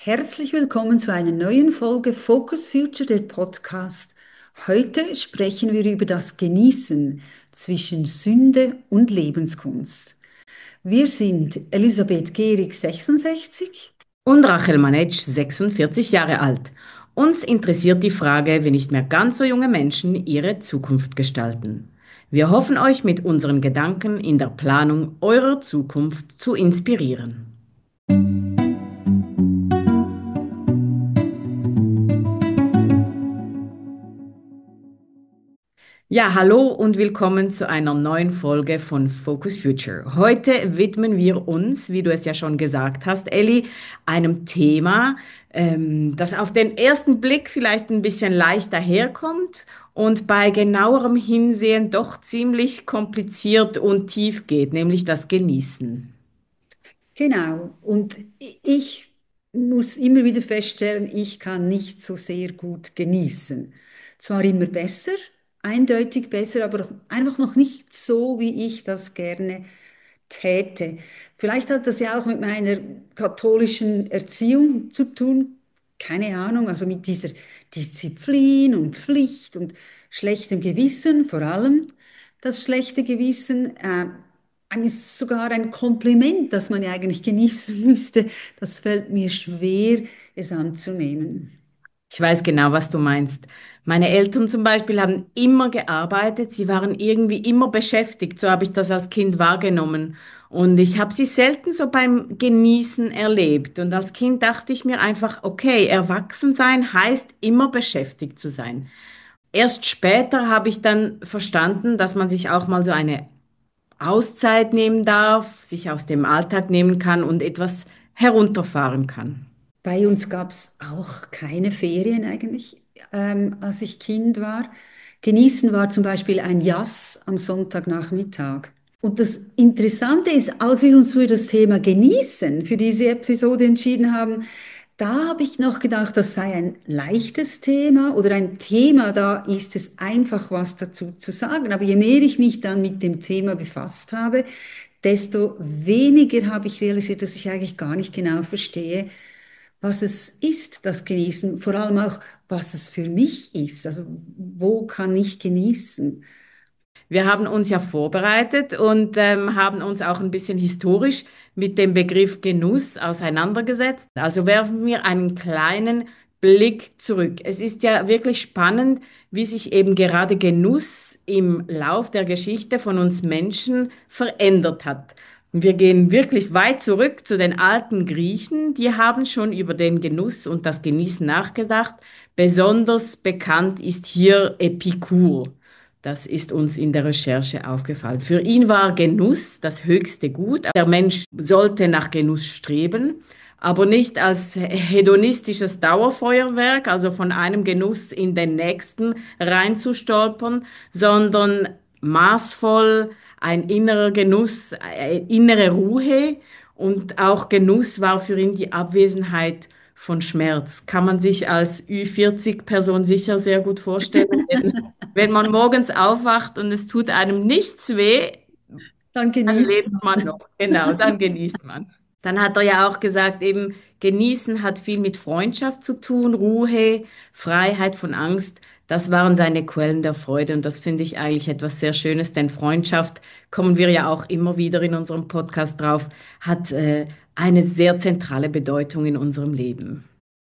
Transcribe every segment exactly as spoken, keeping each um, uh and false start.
Herzlich willkommen zu einer neuen Folge Focus Future, der Podcast. Heute sprechen wir über das Genießen zwischen Sünde und Lebenskunst. Wir sind Elisabeth Gehrig, sechsundsechzig. Und Rachel Manetsch, sechsundvierzig Jahre alt. Uns interessiert die Frage, wie nicht mehr ganz so junge Menschen ihre Zukunft gestalten. Wir hoffen euch mit unseren Gedanken in der Planung eurer Zukunft zu inspirieren. Ja, hallo und willkommen zu einer neuen Folge von Focus Future. Heute widmen wir uns, wie du es ja schon gesagt hast, Elli, einem Thema, ähm, das auf den ersten Blick vielleicht ein bisschen leicht daherkommt und bei genauerem Hinsehen doch ziemlich kompliziert und tief geht, nämlich das Genießen. Genau. Und ich muss immer wieder feststellen, ich kann nicht so sehr gut genießen. Zwar immer besser, eindeutig besser, aber einfach noch nicht so, wie ich das gerne täte. Vielleicht hat das ja auch mit meiner katholischen Erziehung zu tun. Keine Ahnung, also mit dieser Disziplin und Pflicht und schlechtem Gewissen, vor allem das schlechte Gewissen. Äh, einem ist sogar ein Kompliment, das man ja eigentlich genießen müsste. Das fällt mir schwer, es anzunehmen. Ich weiß genau, was du meinst. Meine Eltern zum Beispiel haben immer gearbeitet, sie waren irgendwie immer beschäftigt, so habe ich das als Kind wahrgenommen. Und ich habe sie selten so beim Genießen erlebt. Und als Kind dachte ich mir einfach, okay, erwachsen sein heißt immer beschäftigt zu sein. Erst später habe ich dann verstanden, dass man sich auch mal so eine Auszeit nehmen darf, sich aus dem Alltag nehmen kann und etwas herunterfahren kann. Bei uns gab es auch keine Ferien eigentlich, ähm, als ich Kind war. Genießen war zum Beispiel ein Jass am Sonntagnachmittag. Und das Interessante ist, als wir uns für das Thema Genießen für diese Episode entschieden haben, da habe ich noch gedacht, das sei ein leichtes Thema oder ein Thema, da ist es einfach was dazu zu sagen. Aber je mehr ich mich dann mit dem Thema befasst habe, desto weniger habe ich realisiert, dass ich eigentlich gar nicht genau verstehe, was es ist, das Genießen, vor allem auch, was es für mich ist. Also wo kann ich genießen? Wir haben uns ja vorbereitet und ähm, haben uns auch ein bisschen historisch mit dem Begriff Genuss auseinandergesetzt. Also werfen wir einen kleinen Blick zurück. Es ist ja wirklich spannend, wie sich eben gerade Genuss im Lauf der Geschichte von uns Menschen verändert hat. Und wir gehen wirklich weit zurück zu den alten Griechen. Die haben schon über den Genuss und das Genießen nachgedacht. Besonders bekannt ist hier Epikur. Das ist uns in der Recherche aufgefallen. Für ihn war Genuss das höchste Gut. Der Mensch sollte nach Genuss streben, aber nicht als hedonistisches Dauerfeuerwerk, also von einem Genuss in den nächsten reinzustolpern, sondern maßvoll, ein innerer Genuss, eine innere Ruhe, und auch Genuss war für ihn die Abwesenheit von Schmerz. Kann man sich als Ü vierzig-Person sicher sehr gut vorstellen. Wenn man morgens aufwacht und es tut einem nichts weh, Dann dann genießt lebt man man. noch. Genau, dann genießt man. Dann hat er ja auch gesagt, eben genießen hat viel mit Freundschaft zu tun, Ruhe, Freiheit von Angst. Das waren seine Quellen der Freude, und das finde ich eigentlich etwas sehr Schönes, denn Freundschaft, kommen wir ja auch immer wieder in unserem Podcast drauf, hat äh, eine sehr zentrale Bedeutung in unserem Leben.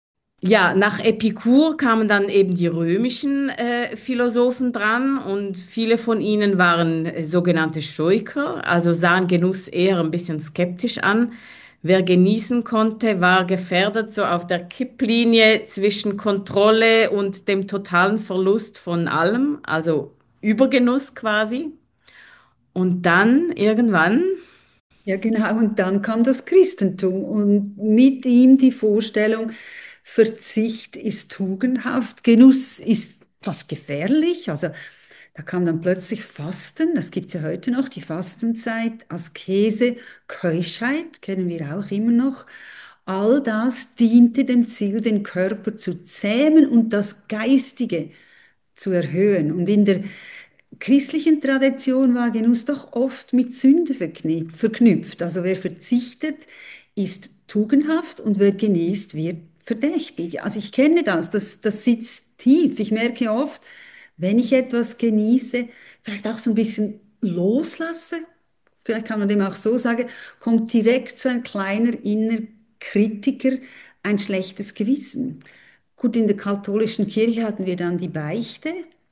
Ja, nach Epikur kamen dann eben die römischen äh, Philosophen dran, und viele von ihnen waren äh, sogenannte Stoiker, also sahen Genuss eher ein bisschen skeptisch an. Wer genießen konnte, war gefährdet so auf der Kipplinie zwischen Kontrolle und dem totalen Verlust von allem, also Übergenuss quasi. Und dann irgendwann, Ja, genau. Und dann kam das Christentum und mit ihm die Vorstellung, Verzicht ist tugendhaft, Genuss ist was gefährlich. Also da kam dann plötzlich Fasten, das gibt es ja heute noch, die Fastenzeit, Askese, Keuschheit, kennen wir auch immer noch. All das diente dem Ziel, den Körper zu zähmen und das Geistige zu erhöhen. Und in der christlichen Tradition war Genuss doch oft mit Sünde verknüpft. Also wer verzichtet, ist tugendhaft und wer genießt, wird verdächtig. Also ich kenne das, das, das sitzt tief. Ich merke oft, wenn ich etwas genieße, vielleicht auch so ein bisschen loslasse, vielleicht kann man dem auch so sagen, kommt direkt so ein kleiner innerer Kritiker, ein schlechtes Gewissen. Gut, in der katholischen Kirche hatten wir dann die Beichte.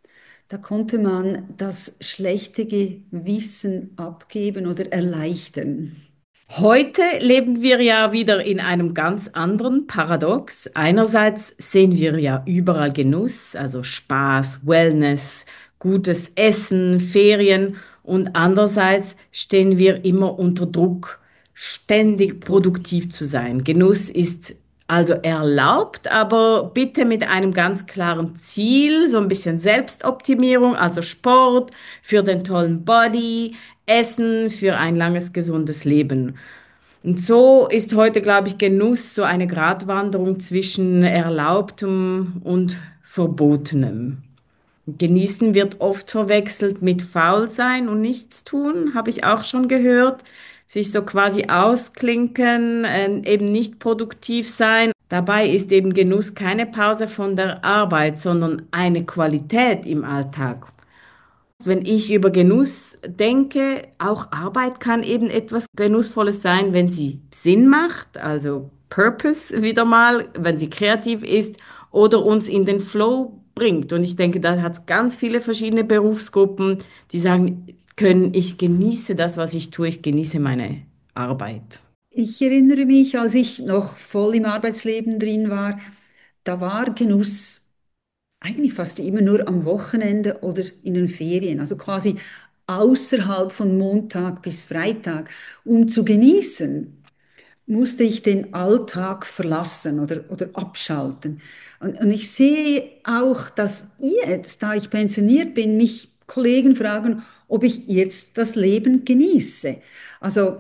Da konnte man das schlechte Gewissen abgeben oder erleichtern. Heute leben wir ja wieder in einem ganz anderen Paradox. Einerseits sehen wir ja überall Genuss, also Spaß, Wellness, gutes Essen, Ferien und andererseits stehen wir immer unter Druck, ständig produktiv zu sein. Genuss ist also erlaubt, aber bitte mit einem ganz klaren Ziel, so ein bisschen Selbstoptimierung, also Sport für den tollen Body, Essen für ein langes, gesundes Leben. Und so ist heute, glaube ich, Genuss so eine Gratwanderung zwischen Erlaubtem und Verbotenem. Genießen wird oft verwechselt mit Faulsein und Nichtstun, habe ich auch schon gehört. Sich so quasi ausklinken, äh, eben nicht produktiv sein. Dabei ist eben Genuss keine Pause von der Arbeit, sondern eine Qualität im Alltag. Wenn ich über Genuss denke, auch Arbeit kann eben etwas Genussvolles sein, wenn sie Sinn macht, also Purpose wieder mal, wenn sie kreativ ist oder uns in den Flow bringt. Und ich denke, da hat es ganz viele verschiedene Berufsgruppen, die sagen können, ich genieße das, was ich tue, ich genieße meine Arbeit. Ich erinnere mich, als ich noch voll im Arbeitsleben drin war, da war Genuss eigentlich fast immer nur am Wochenende oder in den Ferien, also quasi außerhalb von Montag bis Freitag. Um zu genießen, musste ich den Alltag verlassen oder, oder abschalten. Und, und ich sehe auch, dass jetzt, da ich pensioniert bin, mich Kollegen fragen, ob ich jetzt das Leben genieße. Also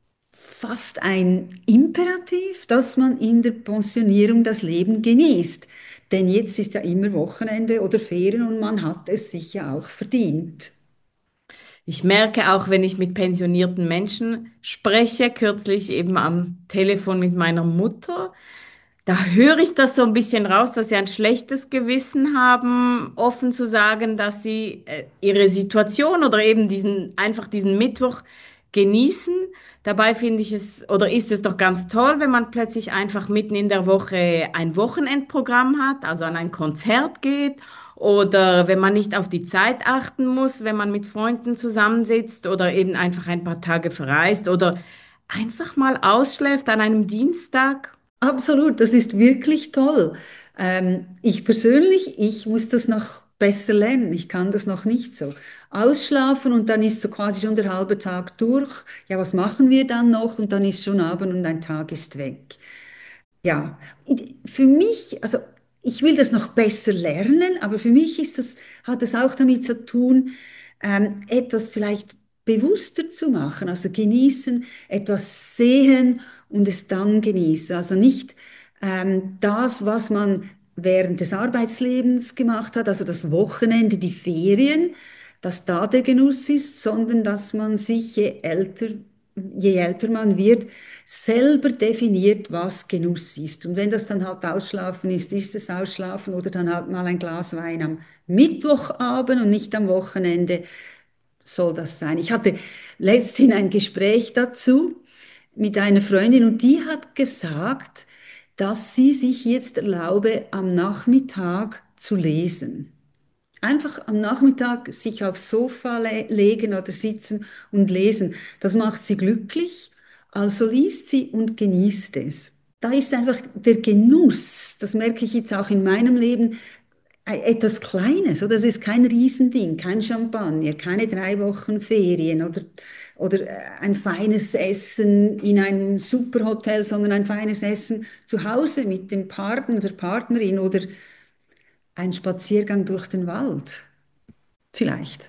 fast ein Imperativ, dass man in der Pensionierung das Leben genießt. Denn jetzt ist ja immer Wochenende oder Ferien und man hat es sich ja auch verdient. Ich merke auch, wenn ich mit pensionierten Menschen spreche, kürzlich eben am Telefon mit meiner Mutter, da höre ich das so ein bisschen raus, dass sie ein schlechtes Gewissen haben, offen zu sagen, dass sie äh, ihre Situation oder eben diesen, einfach diesen Mittwoch genießen. Dabei finde ich es, oder ist es doch ganz toll, wenn man plötzlich einfach mitten in der Woche ein Wochenendprogramm hat, also an ein Konzert geht, oder wenn man nicht auf die Zeit achten muss, wenn man mit Freunden zusammensitzt oder eben einfach ein paar Tage verreist oder einfach mal ausschläft an einem Dienstag. Absolut, das ist wirklich toll. Ähm, ich persönlich, ich muss das noch besser lernen. Ich kann das noch nicht so. Ausschlafen und dann ist so quasi schon der halbe Tag durch. Ja, was machen wir dann noch? Und dann ist schon Abend und ein Tag ist weg. Ja, für mich, also ich will das noch besser lernen, aber für mich ist das, hat es auch damit zu tun, ähm, etwas vielleicht bewusster zu machen, also genießen, etwas sehen und es dann genießen. Also nicht ähm, das, was man während des Arbeitslebens gemacht hat, also das Wochenende, die Ferien, dass da der Genuss ist, sondern dass man sich, je älter, je älter man wird, selber definiert, was Genuss ist. Und wenn das dann halt Ausschlafen ist, ist es Ausschlafen oder dann halt mal ein Glas Wein am Mittwochabend und nicht am Wochenende soll das sein. Ich hatte letztens ein Gespräch dazu mit einer Freundin und die hat gesagt, dass sie sich jetzt erlaube, am Nachmittag zu lesen. Einfach am Nachmittag sich aufs Sofa le legen oder sitzen und lesen. Das macht sie glücklich, also liest sie und genießt es. Da ist einfach der Genuss, das merke ich jetzt auch in meinem Leben, e- etwas Kleines, oder? Das ist kein Riesending, kein Champagner, keine drei Wochen Ferien oder, oder äh, ein feines Essen in einem Superhotel, sondern ein feines Essen zu Hause mit dem Partner, der Partnerin oder ein Spaziergang durch den Wald. Vielleicht.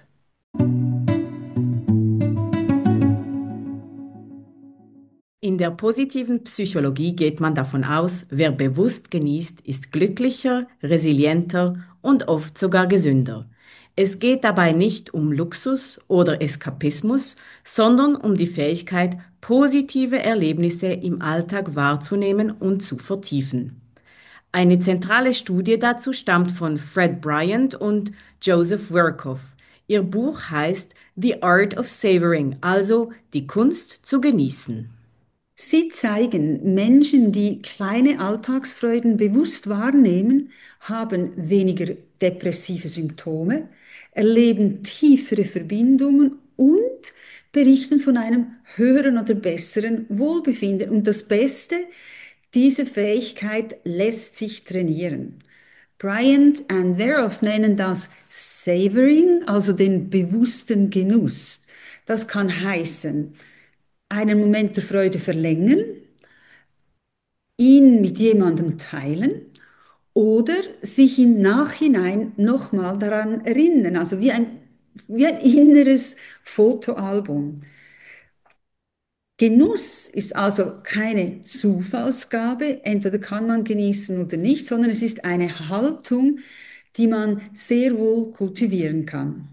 In der positiven Psychologie geht man davon aus, wer bewusst genießt, ist glücklicher, resilienter und oft sogar gesünder. Es geht dabei nicht um Luxus oder Eskapismus, sondern um die Fähigkeit, positive Erlebnisse im Alltag wahrzunehmen und zu vertiefen. Eine zentrale Studie dazu stammt von Fred Bryant und Joseph Werkoff. Ihr Buch heißt The Art of Savoring, also die Kunst zu genießen. Sie zeigen, Menschen, die kleine Alltagsfreuden bewusst wahrnehmen, haben weniger depressive Symptome, erleben tiefere Verbindungen und berichten von einem höheren oder besseren Wohlbefinden. Und das Beste, diese Fähigkeit lässt sich trainieren. Bryant und Veroff nennen das Savoring, also den bewussten Genuss. Das kann heißen, einen Moment der Freude verlängern, ihn mit jemandem teilen oder sich im Nachhinein nochmal daran erinnern, also wie ein, wie ein inneres Fotoalbum. Genuss ist also keine Zufallsgabe, entweder kann man genießen oder nicht, sondern es ist eine Haltung, die man sehr wohl kultivieren kann.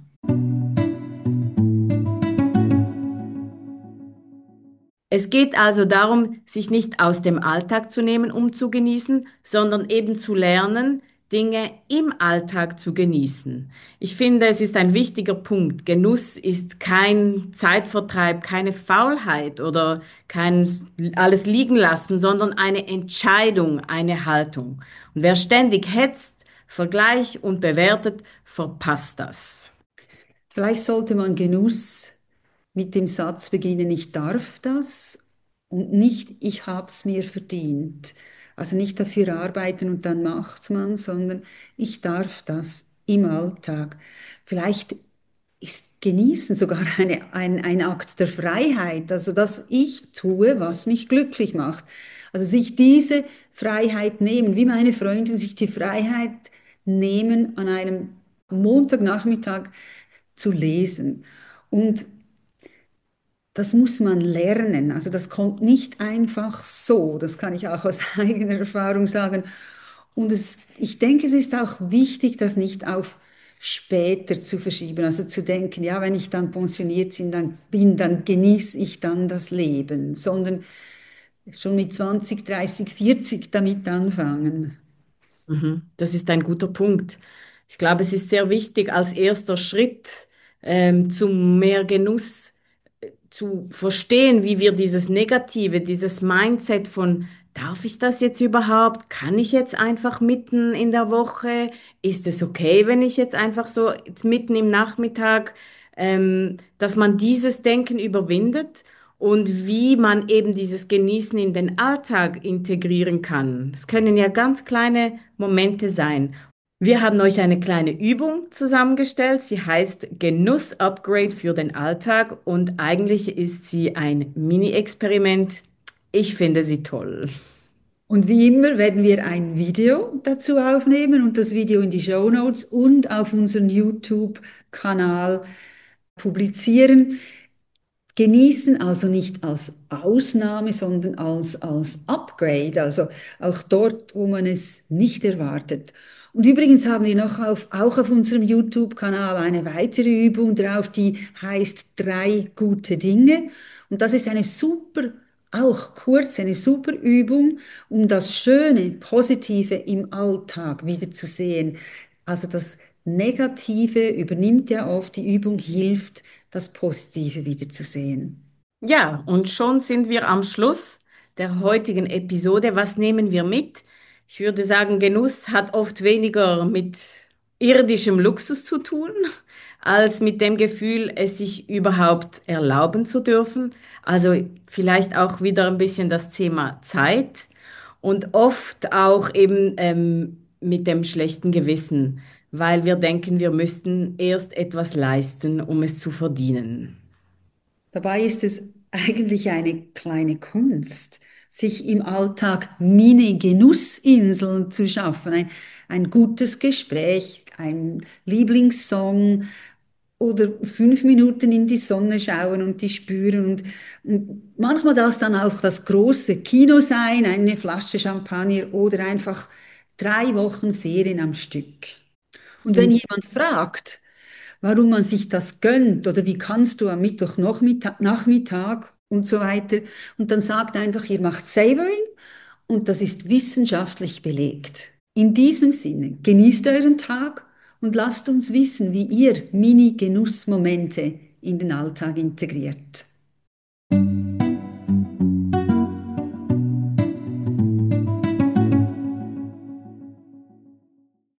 Es geht also darum, sich nicht aus dem Alltag zu nehmen, um zu genießen, sondern eben zu lernen, Dinge im Alltag zu genießen. Ich finde, es ist ein wichtiger Punkt. Genuss ist kein Zeitvertreib, keine Faulheit oder kein alles liegen lassen, sondern eine Entscheidung, eine Haltung. Und wer ständig hetzt, vergleicht und bewertet, verpasst das. Vielleicht sollte man Genuss mit dem Satz beginnen, ich darf das und nicht, ich hab's mir verdient. Also nicht dafür arbeiten und dann macht's man, sondern ich darf das im Alltag. Vielleicht ist Genießen sogar eine, ein, ein Akt der Freiheit, also dass ich tue, was mich glücklich macht. Also sich diese Freiheit nehmen, wie meine Freundin sich die Freiheit nehmen, an einem Montagnachmittag zu lesen. Und das muss man lernen. Also das kommt nicht einfach so. Das kann ich auch aus eigener Erfahrung sagen. Und es, ich denke, es ist auch wichtig, das nicht auf später zu verschieben. Also zu denken, ja, wenn ich dann pensioniert bin, dann bin, dann genieße ich dann das Leben, sondern schon mit zwanzig, dreißig, vierzig damit anfangen. Mhm. Das ist ein guter Punkt. Ich glaube, es ist sehr wichtig, als erster Schritt ähm, zu mehr Genuss zu verstehen, wie wir dieses Negative, dieses Mindset von, darf ich das jetzt überhaupt? Kann ich jetzt einfach mitten in der Woche? Ist es okay, wenn ich jetzt einfach so jetzt mitten im Nachmittag, ähm, dass man dieses Denken überwindet und wie man eben dieses Genießen in den Alltag integrieren kann. Es können ja ganz kleine Momente sein. Wir haben euch eine kleine Übung zusammengestellt. Sie heißt Genuss-Upgrade für den Alltag und eigentlich ist sie ein Mini-Experiment. Ich finde sie toll. Und wie immer werden wir ein Video dazu aufnehmen und das Video in die Show Notes und auf unseren YouTube-Kanal publizieren. Genießen also nicht als Ausnahme, sondern als, als Upgrade, also auch dort, wo man es nicht erwartet. Und übrigens haben wir noch auf, auch auf unserem YouTube-Kanal eine weitere Übung drauf, die heißt drei gute Dinge. Und das ist eine super, auch kurz, eine super Übung, um das Schöne, Positive im Alltag wieder zu sehen. Also das Negative übernimmt ja oft, die Übung hilft, das Positive wiederzusehen. Ja, und schon sind wir am Schluss der heutigen Episode. Was nehmen wir mit? Ich würde sagen, Genuss hat oft weniger mit irdischem Luxus zu tun, als mit dem Gefühl, es sich überhaupt erlauben zu dürfen. Also vielleicht auch wieder ein bisschen das Thema Zeit und oft auch eben ähm, mit dem schlechten Gewissen, weil wir denken, wir müssten erst etwas leisten, um es zu verdienen. Dabei ist es eigentlich eine kleine Kunst, sich im Alltag Mini-Genussinseln zu schaffen. Ein, ein gutes Gespräch, ein Lieblingssong oder fünf Minuten in die Sonne schauen und die spüren. Und, und manchmal darf es dann auch das große Kino sein, eine Flasche Champagner oder einfach drei Wochen Ferien am Stück. Und wenn jemand fragt, warum man sich das gönnt oder wie kannst du am Mittwochnachmittag und so weiter. Und dann sagt einfach, ihr macht Savoring und das ist wissenschaftlich belegt. In diesem Sinne, genießt euren Tag und lasst uns wissen, wie ihr Mini-Genussmomente in den Alltag integriert.